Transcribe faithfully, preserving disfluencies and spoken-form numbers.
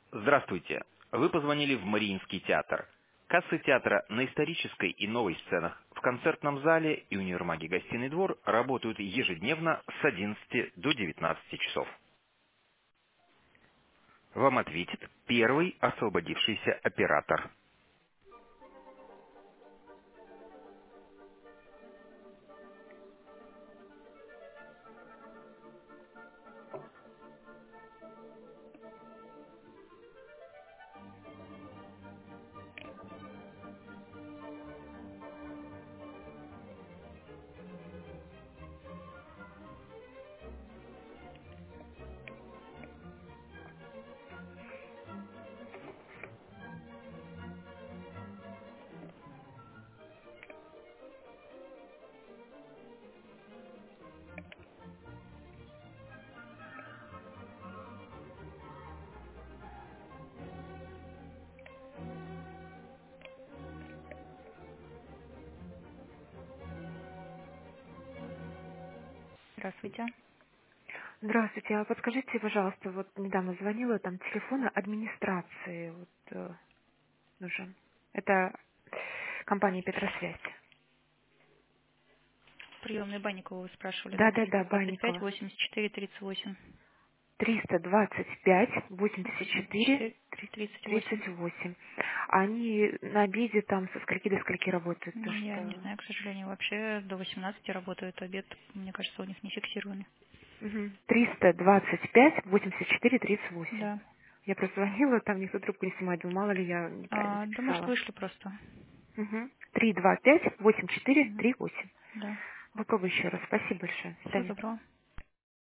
Здравствуйте. Вы позвонили в Мариинский театр. Кассы театра на Исторической и Новой сценах, в концертном зале и универмаге «Гостиный двор» работают ежедневно с одиннадцати до девятнадцати часов. Вам ответит первый освободившийся оператор. Здравствуйте. Здравствуйте, а подскажите, пожалуйста, вот недавно звонила, там телефона администрации вот, э, нужен. Это компания Петросвязь. Приемный Банникова вы спрашивали, да, Да-да-да, триста двадцать пять Банникова. восемьдесят четыре тридцать восемь. триста двадцать пять восемьдесят восемьдесят четыре четыре тридцать восемь. тридцать восемь. Они на обеде там со скольки до скольки работают? То Я не что знаю, к сожалению, вообще до восемнадцати работают, обед, мне кажется, у них не фиксированный. Мгм. триста двадцать пять восемьдесят четыре тридцать восемь. Да. Я просто звонила, там никто трубку не снимает, думала, мало ли я неправильно А, да, может, записала. вышли просто. Угу. три два пять восемь четыре Мгм. три восемь. Да. Попробуй еще раз. Спасибо большое. До Всего свидания. доброго.